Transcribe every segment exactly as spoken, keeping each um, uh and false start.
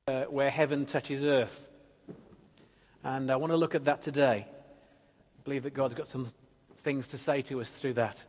uh, where heaven touches earth. And I want to look at that today. I believe that God's got some things to say to us through that.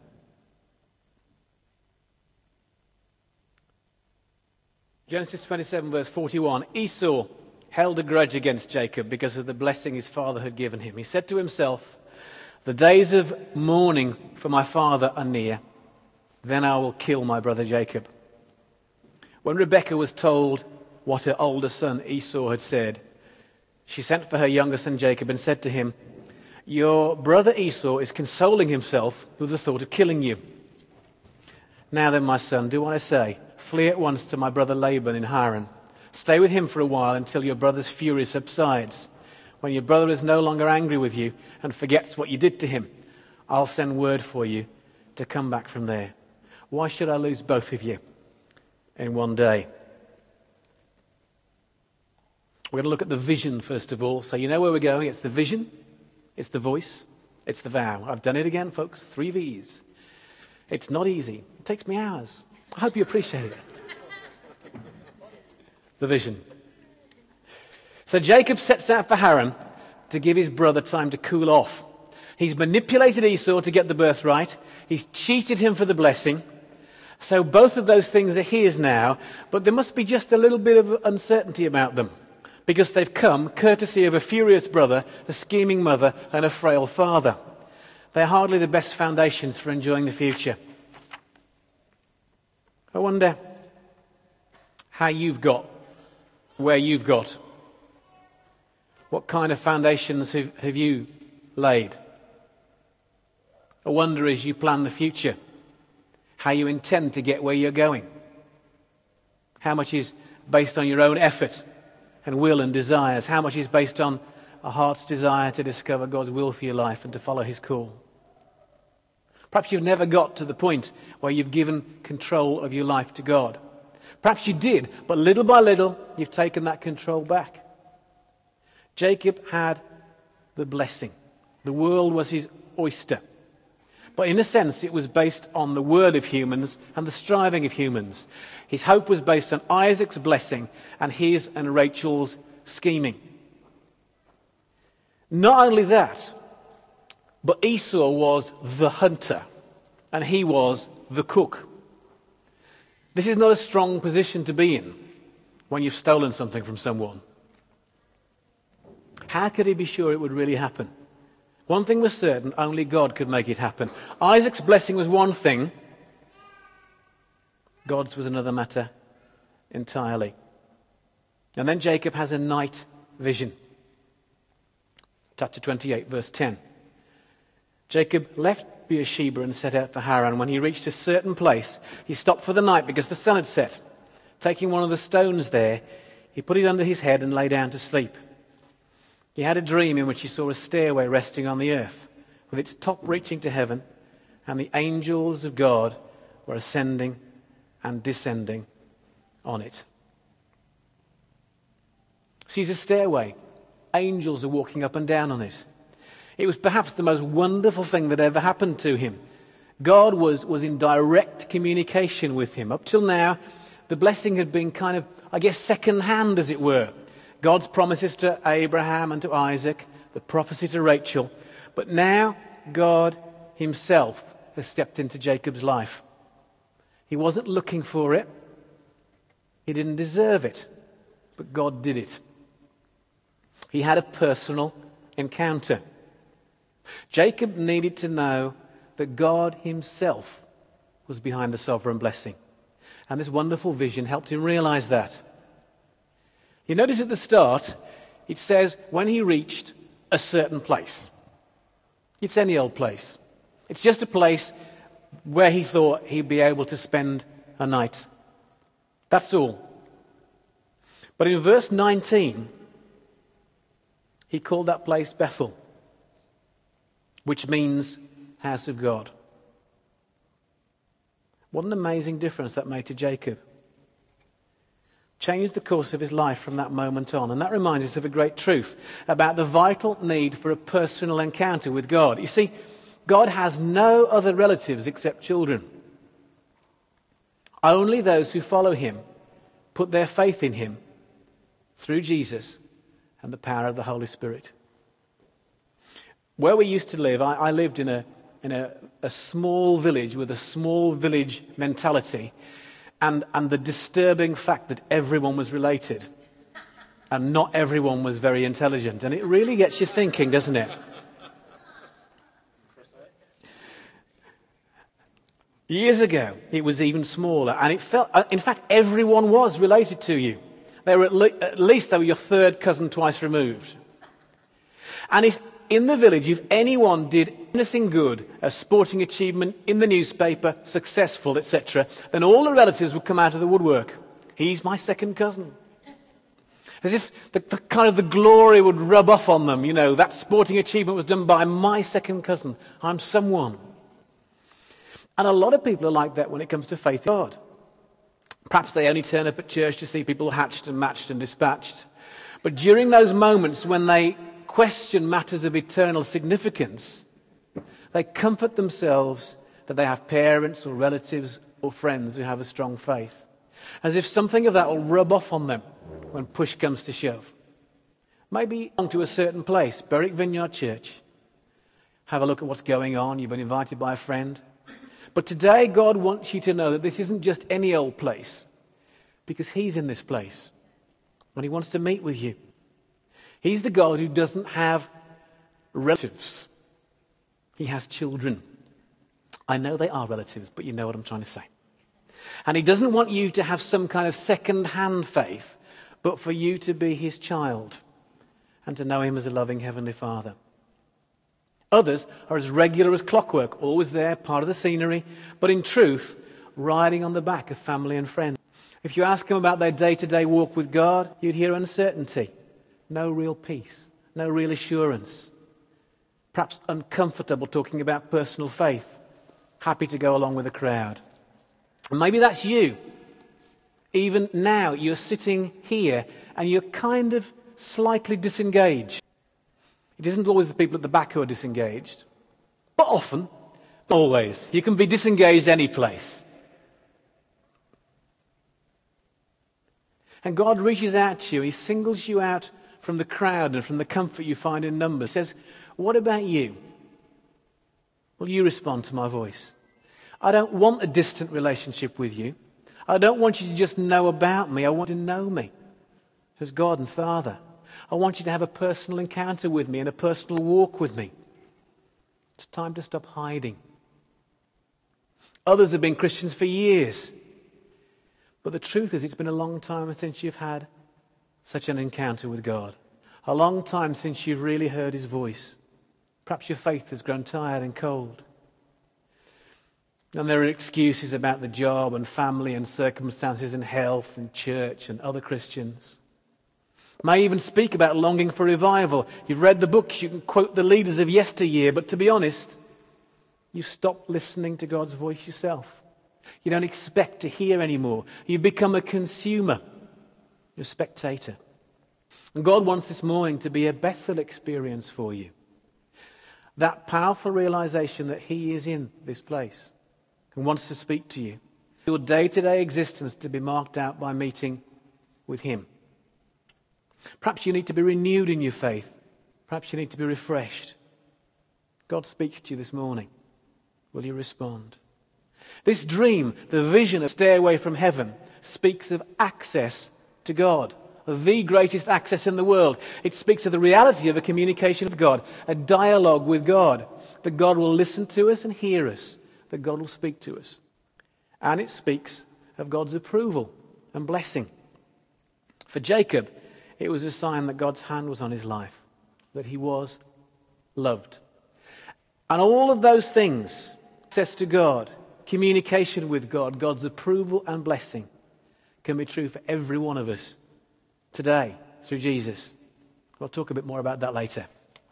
Genesis twenty-seven, verse forty-one. Esau held a grudge against Jacob because of the blessing his father had given him. He said to himself, "The days of mourning for my father are near. Then I will kill my brother Jacob." When Rebekah was told what her older son Esau had said, she sent for her younger son Jacob and said to him, "Your brother Esau is consoling himself with the thought of killing you. Now then, my son, do what I say. Flee at once to my brother Laban in Haran. Stay with him for a while until your brother's fury subsides. When your brother is no longer angry with you and forgets what you did to him, I'll send word for you to come back from there. Why should I lose both of you in one day?" We're going to look at the vision first of all. So you know where we're going. It's the vision, it's the voice, it's the vow. I've done it again, folks. Three V's. It's not easy. It takes me hours. I hope you appreciate it. The vision. So Jacob sets out for Haran to give his brother time to cool off. He's manipulated Esau to get the birthright. He's cheated him for the blessing. So both of those things are his now, but there must be just a little bit of uncertainty about them, because they've come courtesy of a furious brother, a scheming mother, and a frail father. They're hardly the best foundations for enjoying the future. I wonder how you've got where you've got. What kind of foundations have, have you laid? I wonder as you plan the future, how you intend to get where you're going. How much is based on your own effort and will and desires? How much is based on a heart's desire to discover God's will for your life and to follow his call? Perhaps you've never got to the point where you've given control of your life to God. Perhaps you did, but little by little, you've taken that control back. Jacob had the blessing. The world was his oyster. But in a sense, it was based on the word of humans and the striving of humans. His hope was based on Isaac's blessing and his and Rachel's scheming. Not only that, but Esau was the hunter and he was the cook. This is not a strong position to be in when you've stolen something from someone. How could he be sure it would really happen? One thing was certain, only God could make it happen. Isaac's blessing was one thing, God's was another matter entirely. And then Jacob has a night vision. Chapter twenty-eight, verse ten. Jacob left Beersheba and set out for Haran. When he reached a certain place, he stopped for the night because the sun had set. Taking one of the stones there, he put it under his head and lay down to sleep. He had a dream in which he saw a stairway resting on the earth, with its top reaching to heaven, and the angels of God were ascending and descending on it. Sees a stairway. Angels are walking up and down on it. It was perhaps the most wonderful thing that ever happened to him. God was, was in direct communication with him. Up till now, the blessing had been kind of, I guess, second-hand, as it were. God's promises to Abraham and to Isaac, the prophecy to Rachel. But now God himself has stepped into Jacob's life. He wasn't looking for it. He didn't deserve it. But God did it. He had a personal encounter. Jacob needed to know that God himself was behind the sovereign blessing. And this wonderful vision helped him realize that. You notice at the start, it says when he reached a certain place. It's any old place. It's just a place where he thought he'd be able to spend a night. That's all. But in verse nineteen, he called that place Bethel, which means house of God. What an amazing difference that made to Jacob. Changed the course of his life from that moment on. And that reminds us of a great truth about the vital need for a personal encounter with God. You see, God has no other relatives except children. Only those who follow him, put their faith in him, through Jesus and the power of the Holy Spirit. Where we used to live, I, I lived in a in a, a small village with a small village mentality, and, and the disturbing fact that everyone was related and not everyone was very intelligent. And it really gets you thinking, doesn't it? Years ago, it was even smaller, and it felt, in fact, everyone was related to you. They were at, le- at least they were your third cousin twice removed. And if in the village, if anyone did anything good, a sporting achievement in the newspaper, successful, et cetera, then all the relatives would come out of the woodwork. He's my second cousin. As if the, the kind of the glory would rub off on them. You know, that sporting achievement was done by my second cousin. I'm someone. And a lot of people are like that when it comes to faith in God. Perhaps they only turn up at church to see people hatched and matched and dispatched. But during those moments when they question matters of eternal significance, they comfort themselves that they have parents or relatives or friends who have a strong faith. As if something of that will rub off on them when push comes to shove. Maybe on to a certain place, Berwick Vineyard Church. Have a look at what's going on. You've been invited by a friend. But today God wants you to know that this isn't just any old place, because He's in this place and He wants to meet with you. He's the God who doesn't have relatives. He has children. I know they are relatives, but you know what I'm trying to say. And He doesn't want you to have some kind of second-hand faith, but for you to be His child and to know Him as a loving Heavenly Father. Others are as regular as clockwork, always there, part of the scenery, but in truth, riding on the back of family and friends. If you ask them about their day-to-day walk with God, you'd hear uncertainty. No real peace, no real assurance. Perhaps uncomfortable talking about personal faith, happy to go along with the crowd. And maybe that's you. Even now, you're sitting here and you're kind of slightly disengaged. It isn't always the people at the back who are disengaged, but often, always. You can be disengaged any place. And God reaches out to you. He singles you out from the crowd and from the comfort you find in numbers. Says, what about you? Will you respond to my voice? I don't want a distant relationship with you. I don't want you to just know about me. I want you to know me as God and Father. I want you to have a personal encounter with me and a personal walk with me. It's time to stop hiding. Others have been Christians for years. But the truth is, it's been a long time since you've had such an encounter with God. A long time since you've really heard His voice. Perhaps your faith has grown tired and cold. And there are excuses about the job and family and circumstances and health and church and other Christians. May even speak about longing for revival. You've read the books, you can quote the leaders of yesteryear, but to be honest, you've stopped listening to God's voice yourself. You don't expect to hear anymore. You've become a consumer. You're a spectator. And God wants this morning to be a Bethel experience for you. That powerful realization that He is in this place and wants to speak to you. Your day-to-day existence to be marked out by meeting with Him. Perhaps you need to be renewed in your faith. Perhaps you need to be refreshed. God speaks to you this morning. Will you respond? This dream, the vision of Stairway from Heaven, speaks of access to God, of the greatest access in the world. It speaks of the reality of a communication with God, a dialogue with God, that God will listen to us and hear us, that God will speak to us. And it speaks of God's approval and blessing. For Jacob, it was a sign that God's hand was on his life, that he was loved. And all of those things, access to God, communication with God, God's approval and blessing, can be true for every one of us today through Jesus. We'll talk a bit more about that later.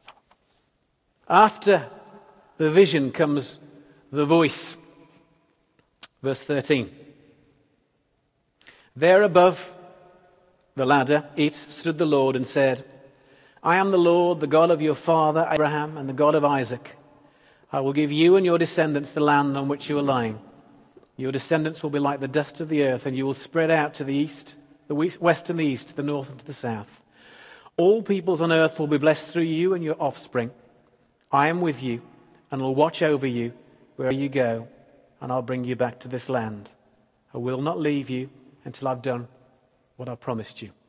After the vision comes the voice. Verse thirteen. There above the ladder, it stood the Lord and said, I am the Lord, the God of your father Abraham and the God of Isaac. I will give you and your descendants the land on which you are lying. Your descendants will be like the dust of the earth, and you will spread out to the east the west and the east, the north and to the south. All peoples on earth will be blessed through you and your offspring. I am with you and will watch over you wherever you go, and I'll bring you back to this land. I will not leave you until I've done what I promised you.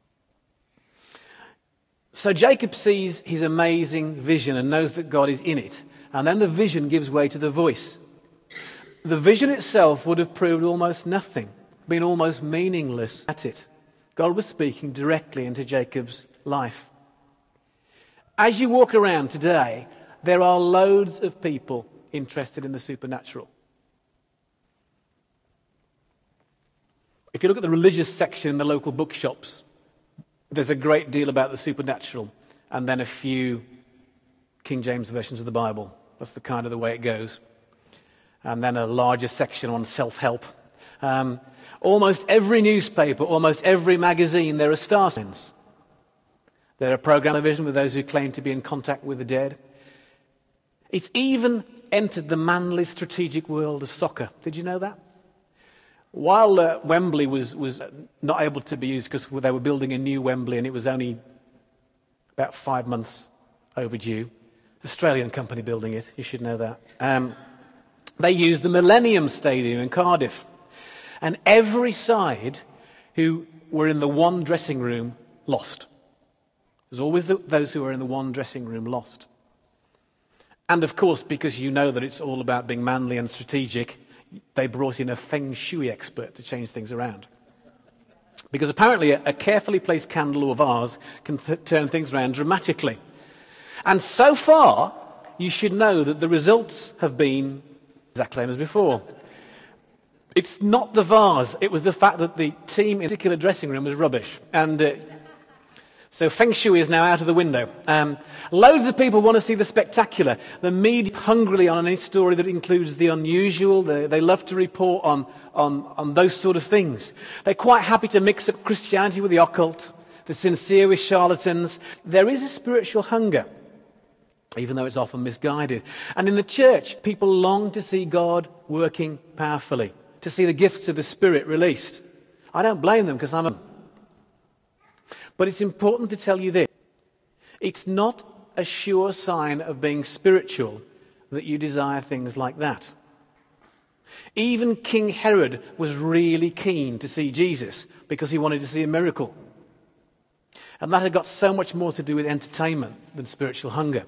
So Jacob sees his amazing vision and knows that God is in it. And then the vision gives way to the voice. The vision itself would have proved almost nothing, been almost meaningless at it. God was speaking directly into Jacob's life. As you walk around today, there are loads of people interested in the supernatural. If you look at the religious section in the local bookshops, there's a great deal about the supernatural and then a few King James versions of the Bible. That's the kind of the way it goes. And then a larger section on self-help. Um, almost every newspaper, almost every magazine, there are star signs. There are program television with those who claim to be in contact with the dead. It's even entered the manly strategic world of soccer. Did you know that? While uh, Wembley was, was not able to be used because they were building a new Wembley and it was only about five months overdue, Australian company building it, you should know that. Um, they used the Millennium Stadium in Cardiff. And every side who were in the one dressing room lost. There's always the, those who are in the one dressing room lost. And of course, because you know that it's all about being manly and strategic, they brought in a feng shui expert to change things around. Because apparently a, a carefully placed candle or vase can th- turn things around dramatically. And so far, you should know that the results have been exactly the same as before. It's not the vase, it was the fact that the team in a particular dressing room was rubbish. And uh, so feng shui is now out of the window. Um, loads of people want to see the spectacular. The media hungrily on any story that includes the unusual. They, they love to report on, on, on those sort of things. They're quite happy to mix up Christianity with the occult, the sincere with charlatans. There is a spiritual hunger, even though it's often misguided. And in the church, people long to see God working powerfully, to see the gifts of the Spirit released. I don't blame them because I'm a... But it's important to tell you this. It's not a sure sign of being spiritual that you desire things like that. Even King Herod was really keen to see Jesus because he wanted to see a miracle. And that had got so much more to do with entertainment than spiritual hunger.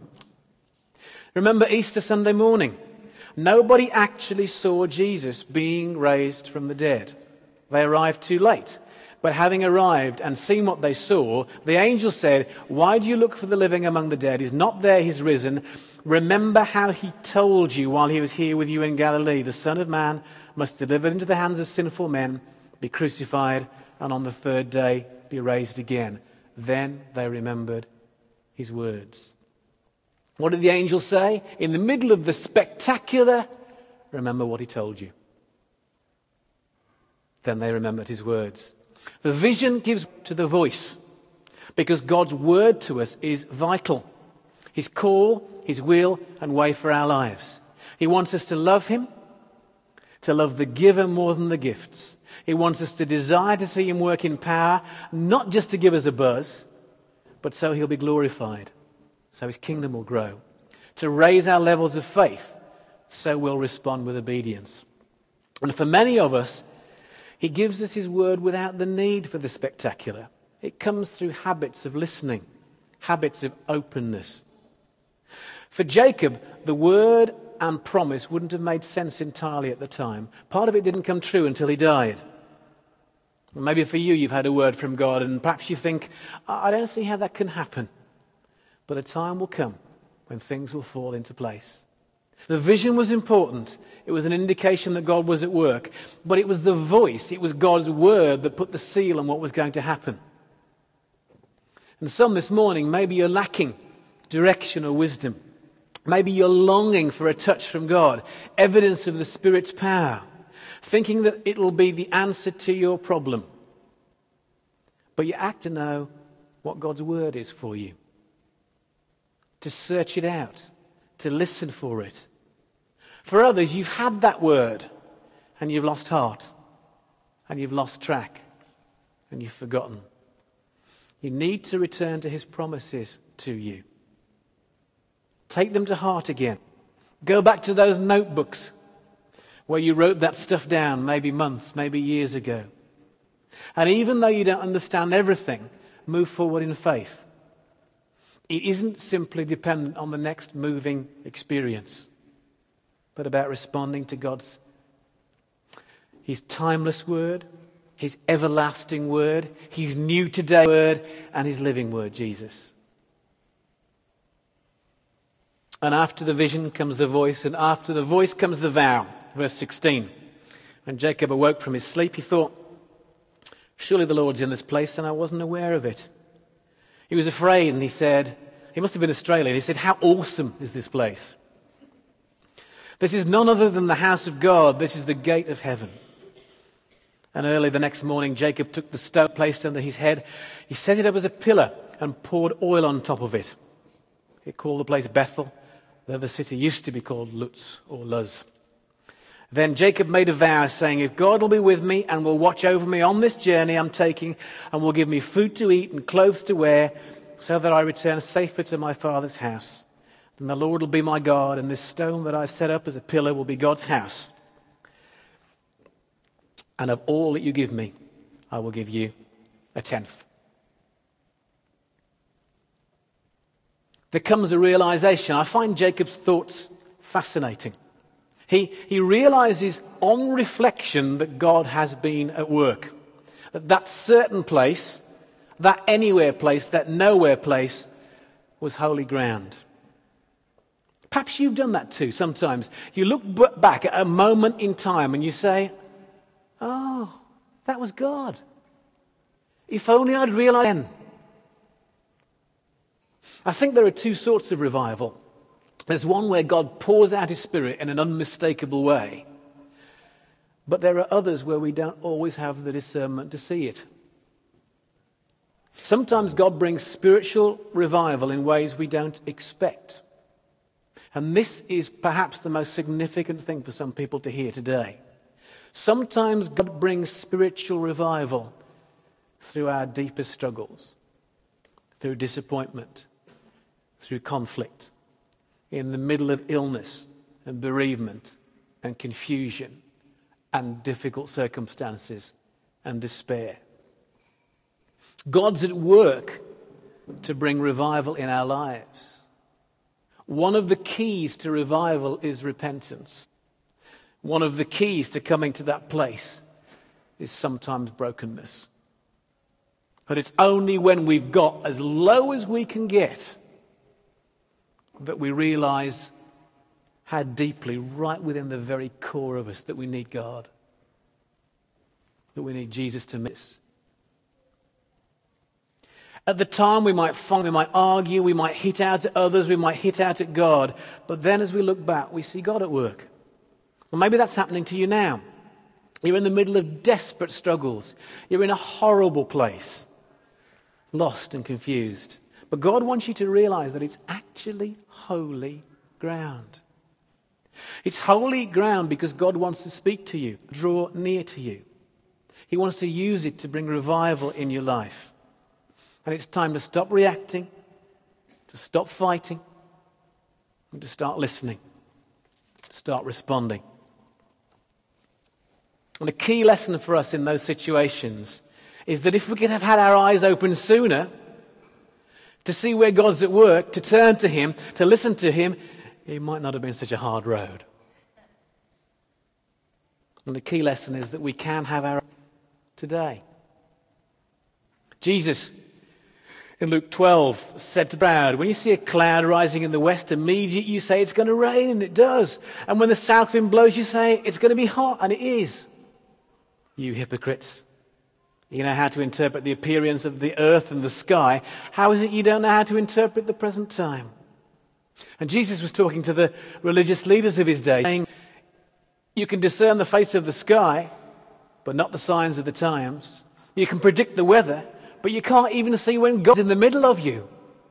Remember Easter Sunday morning. Nobody actually saw Jesus being raised from the dead. They arrived too late. But having arrived and seen what they saw, the angel said, "Why do you look for the living among the dead? He's not there, he's risen. Remember how he told you while he was here with you in Galilee. The Son of Man must be delivered into the hands of sinful men, be crucified, and on the third day be raised again." Then they remembered his words. What did the angel say? In the middle of the spectacular, remember what he told you. Then they remembered his words. The vision gives to the voice because God's word to us is vital. His call, his will and way for our lives. He wants us to love him, to love the giver more than the gifts. He wants us to desire to see him work in power, not just to give us a buzz, but so he'll be glorified, so his kingdom will grow. To raise our levels of faith, so we'll respond with obedience. And for many of us, he gives us his word without the need for the spectacular. It comes through habits of listening, habits of openness. For Jacob, the word and promise wouldn't have made sense entirely at the time. Part of it didn't come true until he died. Maybe for you, you've had a word from God and perhaps you think, I don't see how that can happen. But a time will come when things will fall into place. The vision was important. It was an indication that God was at work. But it was the voice, it was God's word that put the seal on what was going to happen. And some this morning, maybe you're lacking direction or wisdom. Maybe you're longing for a touch from God, evidence of the Spirit's power, thinking that it'll be the answer to your problem. But you act to know what God's word is for you, to search it out, to listen for it. For others, you've had that word and you've lost heart and you've lost track. and you've forgotten. You need to return to his promises to you. Take them to heart again. Go back to those notebooks where you wrote that stuff down maybe months, maybe years ago. And even though you don't understand everything, move forward in faith. It isn't simply dependent on the next moving experience, but about responding to God's, his timeless word, his everlasting word, his new today word, and his living word, Jesus. And after the vision comes the voice, and after the voice comes the vow. Verse sixteen. When Jacob awoke from his sleep, he thought, surely the Lord's in this place, and I wasn't aware of it. He was afraid, and he said, he must have been Australian, he said, how awesome is this place? This is none other than the house of God. This is the gate of heaven. And early the next morning, Jacob took the stone placed under his head. He set it up as a pillar and poured oil on top of it. He called the place Bethel, though the city used to be called Luz or Luz. Then Jacob made a vow, saying, if God will be with me and will watch over me on this journey I'm taking, and will give me food to eat and clothes to wear, so that I return safer to my father's house, then the Lord will be my God, and this stone that I've set up as a pillar will be God's house. And of all that you give me, I will give you a tenth. There comes a realization. I find Jacob's thoughts fascinating. He, he realizes on reflection that God has been at work. That that certain place, that anywhere place, that nowhere place was holy ground. Perhaps you've done that too sometimes. You look back at a moment in time and you say, oh, that was God. If only I'd realized then. I think there are two sorts of revival. There's one where God pours out his Spirit in an unmistakable way. But there are others where we don't always have the discernment to see it. Sometimes God brings spiritual revival in ways we don't expect. And this is perhaps the most significant thing for some people to hear today. Sometimes God brings spiritual revival through our deepest struggles, through disappointment, through conflict, in the middle of illness and bereavement and confusion and difficult circumstances and despair. God's at work to bring revival in our lives. One of the keys to revival is repentance. One of the keys to coming to that place is sometimes brokenness. But it's only when we've got as low as we can get that we realize how deeply, right within the very core of us, that we need God. That we need Jesus to meet us. At the time we might fight, we might argue, we might hit out at others, we might hit out at God. But then as we look back, we see God at work. Well, maybe that's happening to you now. You're in the middle of desperate struggles. You're in a horrible place, lost and confused. But God wants you to realize that it's actually holy ground. It's holy ground because God wants to speak to you, draw near to you. He wants to use it to bring revival in your life. And it's time to stop reacting, to stop fighting, and to start listening, to start responding. And the key lesson for us in those situations is that if we could have had our eyes open sooner to see where God's at work, to turn to him, to listen to him, it might not have been such a hard road. And the key lesson is that we can have our today. Jesus, in Luke twelve, said to the crowd, when you see a cloud rising in the west, immediately you say it's going to rain, and it does. And when the south wind blows, you say it's going to be hot, and it is. You hypocrites. You know how to interpret the appearance of the earth and the sky. How is it you don't know how to interpret the present time? And Jesus was talking to the religious leaders of his day, saying, you can discern the face of the sky, but not the signs of the times. You can predict the weather, but you can't even see when God's in the middle of you.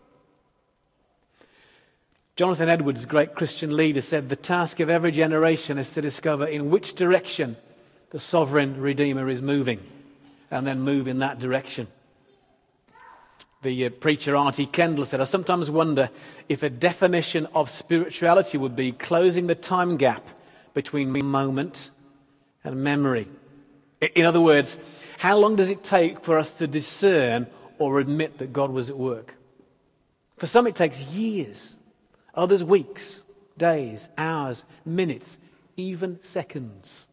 Jonathan Edwards, a great Christian leader, said, the task of every generation is to discover in which direction the sovereign Redeemer is moving, and then move in that direction. The uh, preacher R T Kendall said, I sometimes wonder if a definition of spirituality would be closing the time gap between moment and memory. In other words, how long does it take for us to discern or admit that God was at work? For some it takes years, others weeks, days, hours, minutes, even seconds.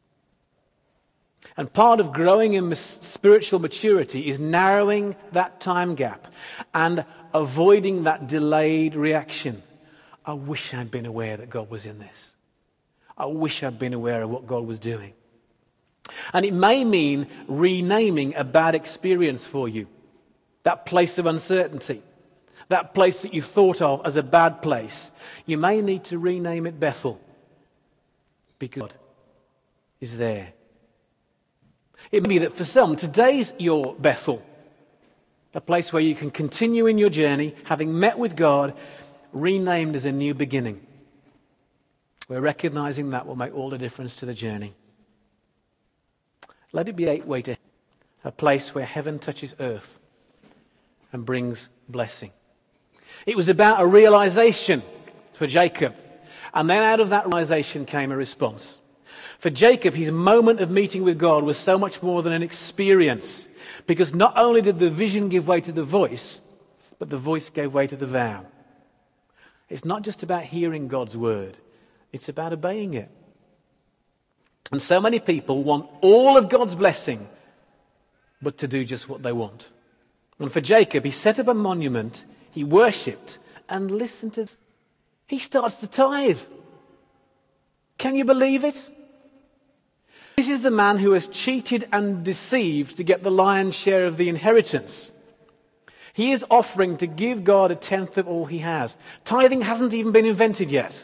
And part of growing in spiritual maturity is narrowing that time gap and avoiding that delayed reaction. I wish I'd been aware that God was in this. I wish I'd been aware of what God was doing. And it may mean renaming a bad experience for you. That place of uncertainty. That place that you thought of as a bad place. You may need to rename it Bethel. Because God is there. It may be that for some, today's your Bethel. A place where you can continue in your journey, having met with God, renamed as a new beginning. We're recognizing that will make all the difference to the journey. Let it be a gateway to a place where heaven touches earth and brings blessing. It was about a realization for Jacob. And then out of that realization came a response. For Jacob, his moment of meeting with God was so much more than an experience. Because not only did the vision give way to the voice, but the voice gave way to the vow. It's not just about hearing God's word. It's about obeying it. And so many people want all of God's blessing, but to do just what they want. And for Jacob, he set up a monument, he worshipped, and listened to... He starts to tithe. Can you believe it? This is the man who has cheated and deceived to get the lion's share of the inheritance. He is offering to give God a tenth of all he has. Tithing hasn't even been invented yet.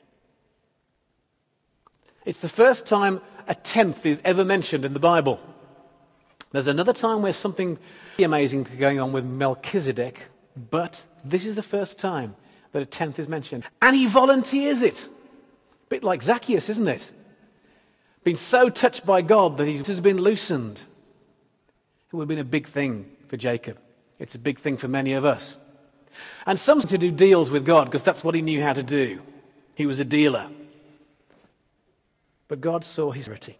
It's the first time a tenth is ever mentioned in the Bible. There's another time where something amazing is going on with Melchizedek, but this is the first time that a tenth is mentioned. And he volunteers it. A bit like Zacchaeus, isn't it? Been so touched by God that he has been loosened. It would have been a big thing for Jacob. It's a big thing for many of us. And some to do deals with God because that's what he knew how to do. He was a dealer. But God saw his sincerity.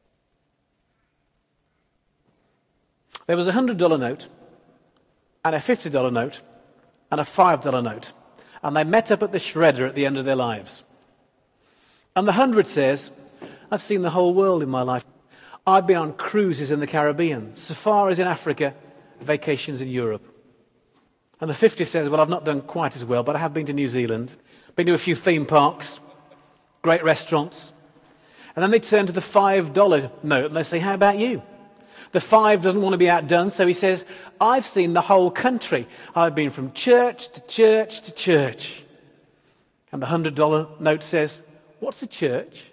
There was a one hundred dollar note and a fifty dollar note and a five dollar note. And they met up at the shredder at the end of their lives. And the hundred says, I've seen the whole world in my life. I've been on cruises in the Caribbean, safaris in Africa, vacations in Europe. And the fifty says, well, I've not done quite as well, but I have been to New Zealand, been to a few theme parks, great restaurants. And then they turn to the five dollar note and they say, how about you? The five doesn't want to be outdone, so he says, I've seen the whole country. I've been from church to church to church. And the one hundred dollar note says, what's a church?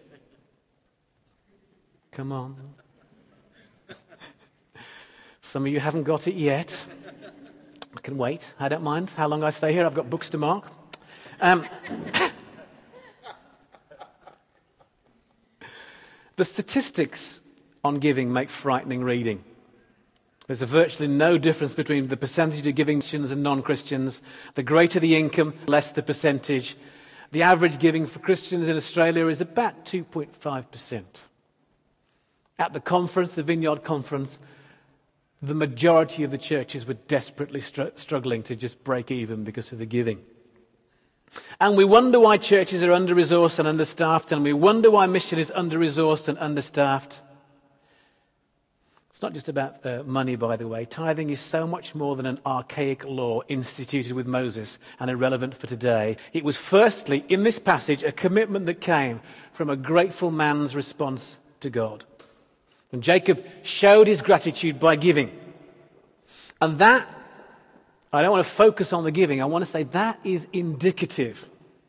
Come on. Some of you haven't got it yet. I can wait. I don't mind how long I stay here. I've got books to mark. Um, the statistics on giving make frightening reading. There's a virtually no difference between the percentage of giving Christians and non-Christians. The greater the income, less the percentage. The average giving for Christians in Australia is about two point five percent. At the conference, the Vineyard Conference, the majority of the churches were desperately str- struggling to just break even because of the giving. And we wonder why churches are under-resourced and understaffed, and we wonder why mission is under-resourced and understaffed. It's not just about uh, money, by the way. Tithing is so much more than an archaic law instituted with Moses and irrelevant for today. It was firstly, in this passage, a commitment that came from a grateful man's response to God. And Jacob showed his gratitude by giving. And that, I don't want to focus on the giving. I want to say that is indicative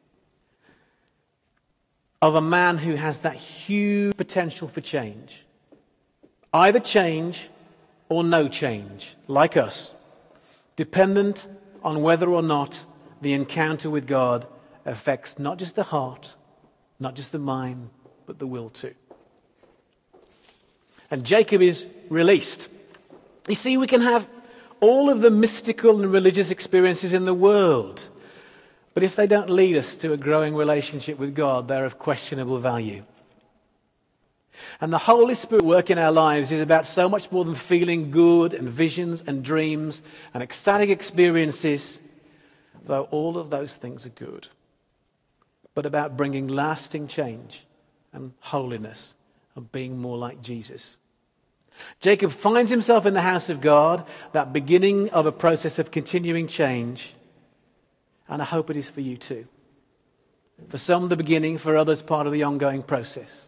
of a man who has that huge potential for change. Either change or no change, like us, dependent on whether or not the encounter with God affects not just the heart, not just the mind, but the will too. And Jacob is released. You see, we can have all of the mystical and religious experiences in the world, but if they don't lead us to a growing relationship with God, they're of questionable value. And the Holy Spirit work in our lives is about so much more than feeling good and visions and dreams and ecstatic experiences, though all of those things are good, but about bringing lasting change and holiness and being more like Jesus. Jacob finds himself in the house of God, that beginning of a process of continuing change, and I hope it is for you too. For some, the beginning, for others, part of the ongoing process.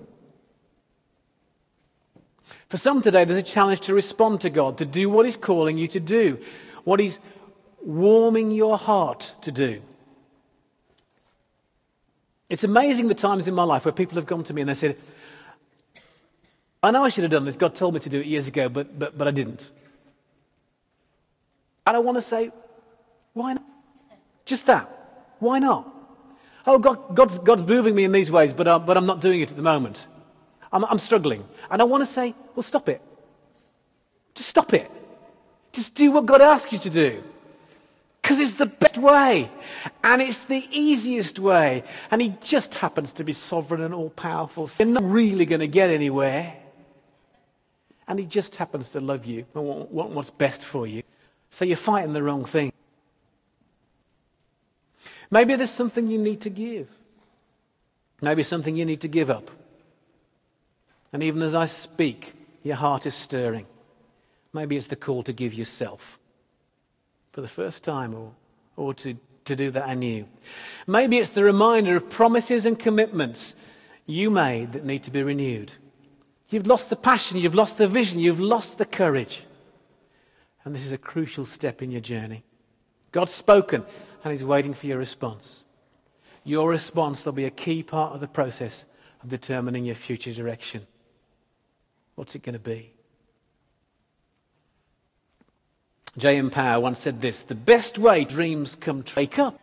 For some today, there's a challenge to respond to God, to do what He's calling you to do, what He's warming your heart to do. It's amazing the times in my life where people have come to me and they said, I know I should have done this. God told me to do it years ago, but, but, but I didn't. And I want to say, why not? Just that. Why not? Oh, God, God's, God's moving me in these ways, but, uh, but I'm not doing it at the moment. I'm, I'm struggling. And I want to say, well, stop it. Just stop it. Just do what God asks you to do. Because it's the best way. And it's the easiest way. And He just happens to be sovereign and all-powerful. So you're not really going to get anywhere. And He just happens to love you and want what's best for you. So you're fighting the wrong thing. Maybe there's something you need to give. Maybe something you need to give up. And even as I speak, your heart is stirring. Maybe it's the call to give yourself for the first time, or, or to, to do that anew. Maybe it's the reminder of promises and commitments you made that need to be renewed. You've lost the passion, you've lost the vision, you've lost the courage. And this is a crucial step in your journey. God's spoken, and He's waiting for your response. Your response will be a key part of the process of determining your future direction. What's it going to be? J M Power once said this: the best way dreams come true, wake up.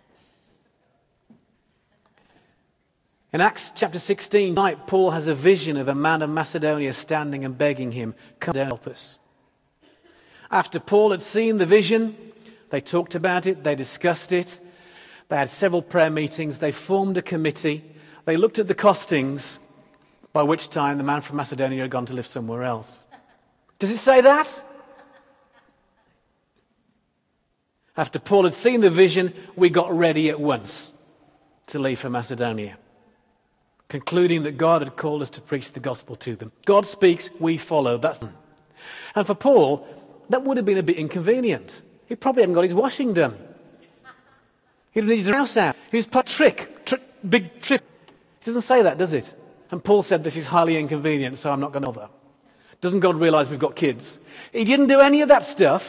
In Acts chapter sixteen, tonight, Paul has a vision of a man of Macedonia standing and begging him, come down and help us. After Paul had seen the vision, they talked about it, they discussed it, they had several prayer meetings, they formed a committee, they looked at the costings, by which time the man from Macedonia had gone to live somewhere else. Does it say that? After Paul had seen the vision, we got ready at once to leave for Macedonia, concluding that God had called us to preach the gospel to them. God speaks, we follow. That's And for Paul, that would have been a bit inconvenient. He probably hadn't got his washing done. He didn't need his house out. He was put trick, trick, big trip. It doesn't say that, does it? And Paul said, this is highly inconvenient, so I'm not going to bother. Doesn't God realize we've got kids? He didn't do any of that stuff.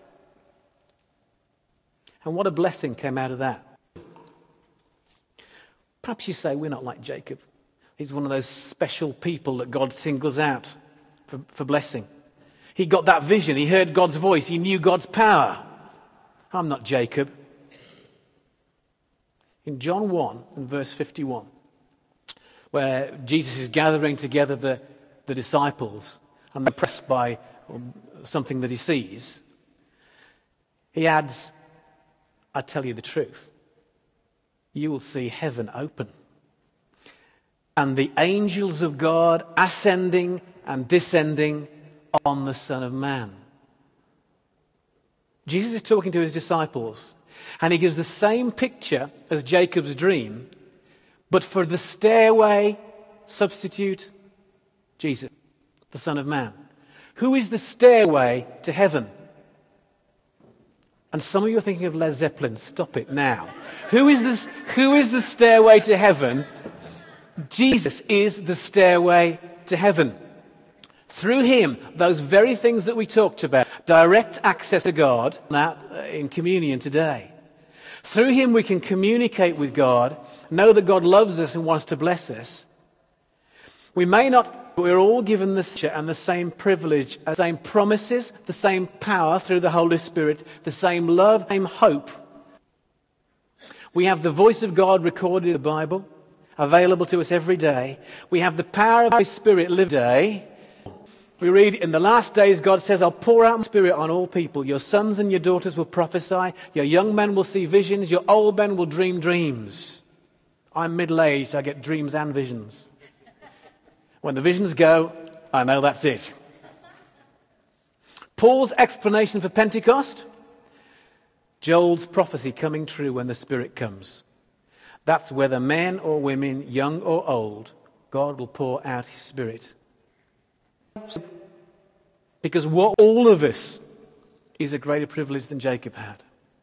And what a blessing came out of that. Perhaps you say, we're not like Jacob. He's one of those special people that God singles out for, for blessing. He got that vision. He heard God's voice. He knew God's power. I'm not Jacob. In John one and verse fifty-one, where Jesus is gathering together the, the disciples and they're pressed by something that he sees, he adds, I tell you the truth, you will see heaven open and the angels of God ascending and descending on the Son of Man. Jesus is talking to his disciples, and he gives the same picture as Jacob's dream, but for the stairway substitute, Jesus, the Son of Man. Who is the stairway to heaven? And some of you are thinking of Led Zeppelin. Stop it now. Who is this? Who is the stairway to heaven? Jesus is the stairway to heaven. Through him, those very things that we talked about, direct access to God, that in communion today. Through him we can communicate with God, know that God loves us and wants to bless us. We may not, but we're all given the same and the same privilege, the same promises, the same power through the Holy Spirit, the same love, the same hope. We have the voice of God recorded in the Bible, available to us every day. We have the power of the Holy Spirit lived day. We read, in the last days, God says, I'll pour out my Spirit on all people. Your sons and your daughters will prophesy. Your young men will see visions. Your old men will dream dreams. I'm middle-aged. I get dreams and visions. When the visions go, I know that's it. Paul's explanation for Pentecost, Joel's prophecy coming true when the Spirit comes. That's whether men or women, young or old, God will pour out his Spirit. Because what all of us is a greater privilege than Jacob had.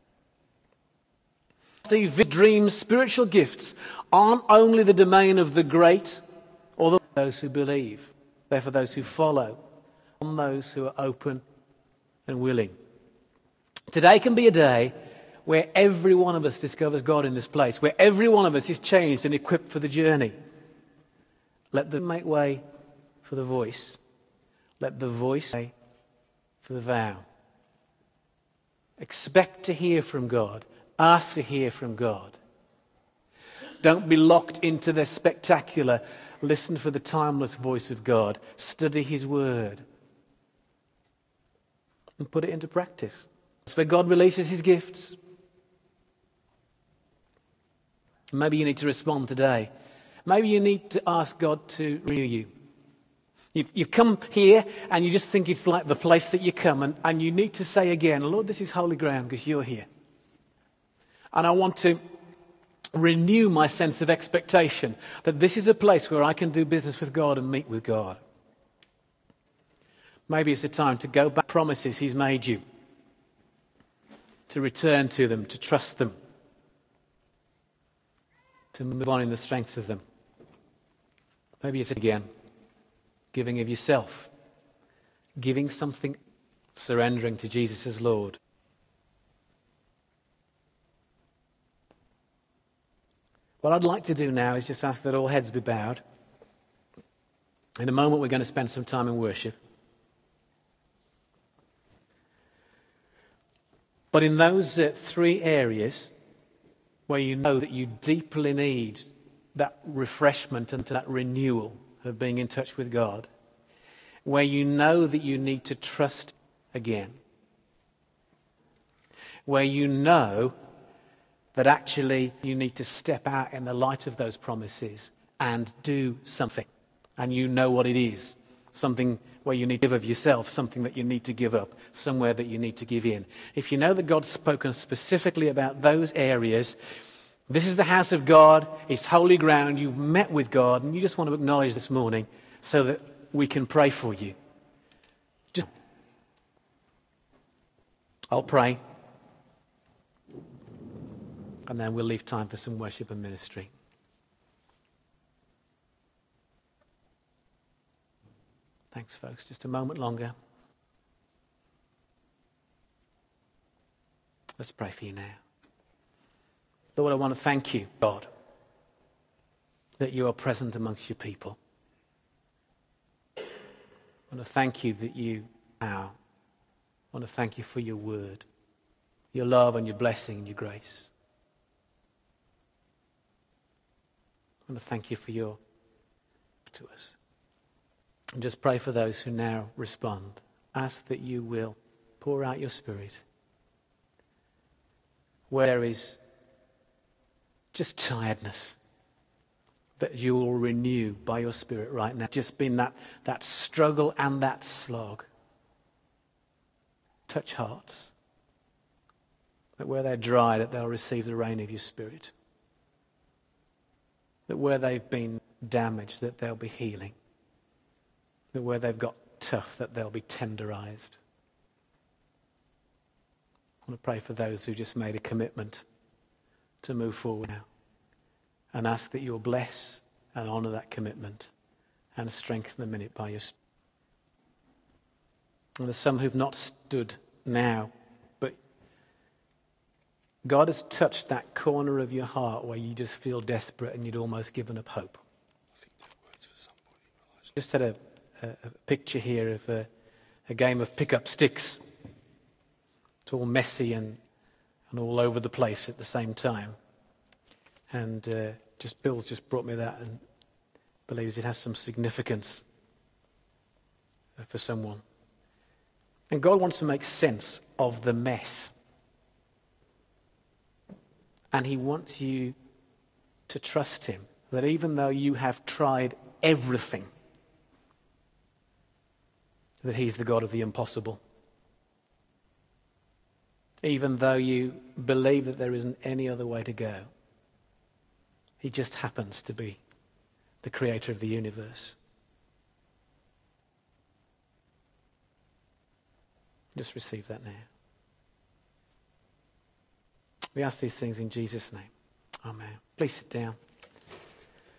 The dreams, spiritual gifts aren't only the domain of the great or the, those who believe. They're for those who follow, on those who are open and willing. Today can be a day where every one of us discovers God in this place, where every one of us is changed and equipped for the journey. Let them make way for the voice. Let the voice say for the vow. Expect to hear from God. Ask to hear from God. Don't be locked into the spectacular. Listen for the timeless voice of God. Study his word. And put it into practice. It's where God releases his gifts. Maybe you need to respond today. Maybe you need to ask God to renew you. You've, you've come here and you just think it's like the place that you come, and, and you need to say again, Lord, this is holy ground because you're here. And I want to renew my sense of expectation that this is a place where I can do business with God and meet with God. Maybe it's a time to go back to promises he's made you, to return to them, to trust them, to move on in the strength of them. Maybe it's again giving of yourself, giving something, surrendering to Jesus as Lord. What I'd like to do now is just ask that all heads be bowed. In a moment we're going to spend some time in worship. But in those uh, three areas where you know that you deeply need that refreshment and that renewal of being in touch with God, where you know that you need to trust again, where you know that actually you need to step out in the light of those promises and do something, and you know what it is, something where you need to give of yourself, something that you need to give up, somewhere that you need to give in. If you know that God's spoken specifically about those areas, this is the house of God, it's holy ground, you've met with God, and you just want to acknowledge this morning so that we can pray for you. Just, I'll pray, and then we'll leave time for some worship and ministry. Thanks, folks. Just a moment longer. Let's pray for you now. Lord, I want to thank you, God, that you are present amongst your people. I want to thank you that you are. I want to thank you for your word, your love and your blessing and your grace. I want to thank you for your to us. And just pray for those who now respond. Ask that you will pour out your Spirit where there is just tiredness, that you will renew by your Spirit right now. Just been that, that struggle and that slog. Touch hearts. That where they're dry, that they'll receive the rain of your Spirit. That where they've been damaged, that there'll be healing. That where they've got tough, that they'll be tenderized. I want to pray for those who just made a commitment to move forward now, and ask that you'll bless and honor that commitment and strengthen them in it by your Spirit. And there's some who've not stood now, but God has touched that corner of your heart where you just feel desperate and you'd almost given up hope. I think that works for somebody. Just had a, a, a picture here of a, a game of pick-up sticks. It's all messy and and all over the place at the same time. And uh, just Bill's just brought me that and believes it has some significance. for someone. And God wants to make sense of the mess. And he wants you to trust him, that even though you have tried everything, that he's the God of the impossible. Even though you believe that there isn't any other way to go, he just happens to be the creator of the universe. Just receive that now. We ask these things in Jesus' name. Amen. Please sit down.